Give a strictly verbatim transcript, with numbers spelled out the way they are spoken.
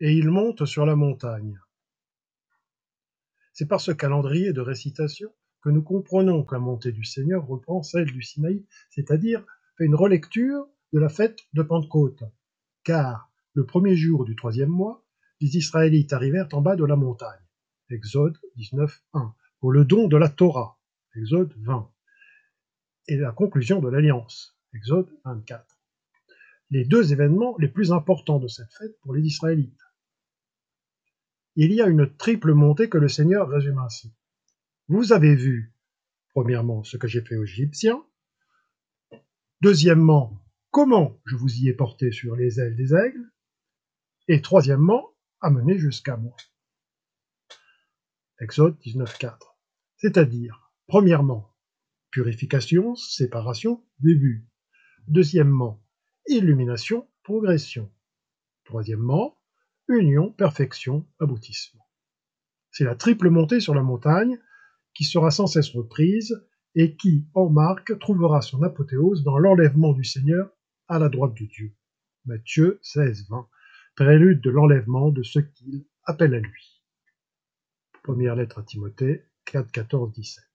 et il monte sur la montagne. C'est par ce calendrier de récitation que nous comprenons que la montée du Seigneur reprend celle du Sinaï, c'est-à-dire fait une relecture de la fête de Pentecôte. Car le premier jour du troisième mois, les Israélites arrivèrent en bas de la montagne. Exode dix-neuf, un. Pour le don de la Torah. Exode vingt. Et la conclusion de l'Alliance. Exode vingt-quatre. Les deux événements les plus importants de cette fête pour les Israélites. Il y a une triple montée que le Seigneur résume ainsi. Vous avez vu, premièrement, ce que j'ai fait aux Égyptiens. Deuxièmement, comment je vous y ai porté sur les ailes des aigles. Et troisièmement, amené jusqu'à moi. Exode dix-neuf, quatre. C'est-à-dire, premièrement, purification, séparation, début. Deuxièmement, illumination, progression. Troisièmement, union, perfection, aboutissement. C'est la triple montée sur la montagne qui sera sans cesse reprise et qui, en marque, trouvera son apothéose dans l'enlèvement du Seigneur à la droite de Dieu. Matthieu seize, vingt, prélude de l'enlèvement de ceux qu'il appelle à lui. Première lettre à Timothée quatre, quatorze, dix-sept.